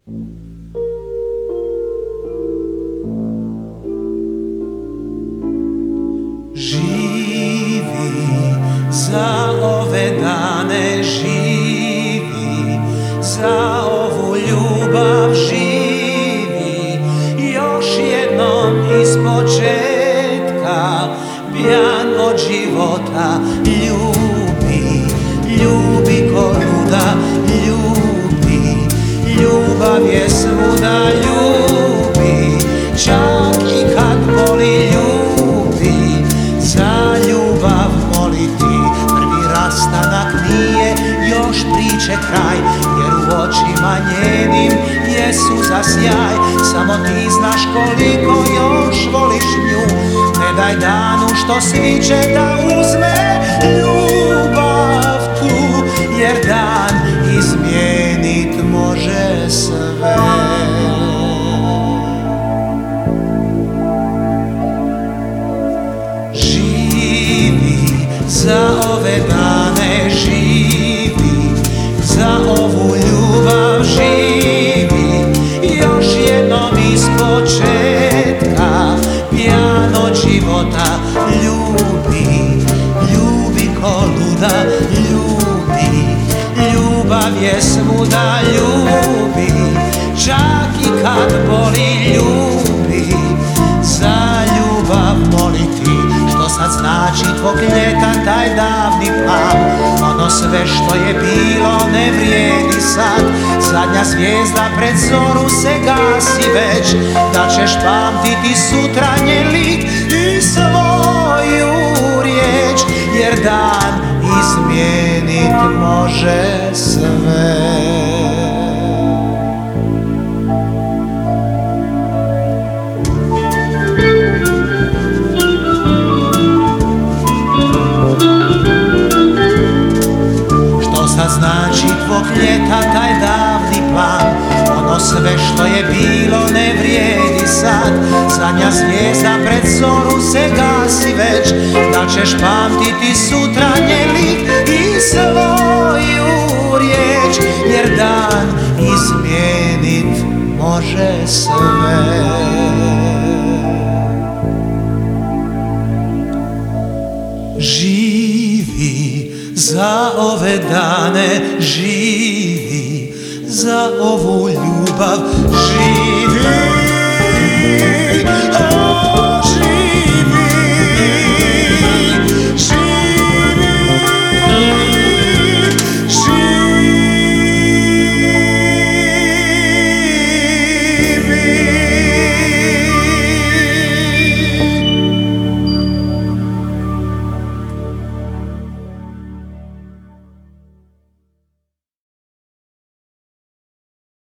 Živi za ove dane, živi za ovu ljubav, živi još jednom ispočetka, pijan od života. Ljubi, ljubi ko luda, ljubi, ljubav je svuda. Ljubi, čak i kad boli, ljubi, za ljubav moliti. Prvi rastanak nije još priče kraj, jer u očima njenim je suza sjaj. Samo ti znaš koliko još voliš nju, ne daj danu što sviće da uzme ljubav tu, jer dan izmijenit može sve. Živi za ove dane, živi za ovu ljubav, živi još jednom ispočetka, pijan od života. Ljubi, ljubi ko luda, ljubi, ljubav je svuda. Ljubi, čak i kad boli, ljubi, za ljubav moliti. Što sad znači tvog ljeta taj davni plan? Ono sve što je bilo ne vrijedi sad. Zadnja zvijezda pred zoru se gasi već, da ćeš pamtiti sutra njen lik i svoju riječ, jer dan izmijenit može sve. Sad znači tvog ljeta taj davni plan? Ono sve što je bilo ne vrijedi sad. Zadnja zvijezda pred zoru se gasi već, da ćeš pamtiti sutra njen lik i svoju riječ, jer dan izmijenit može sve. Živi za ove dane, živi za ovu ljubav, živi.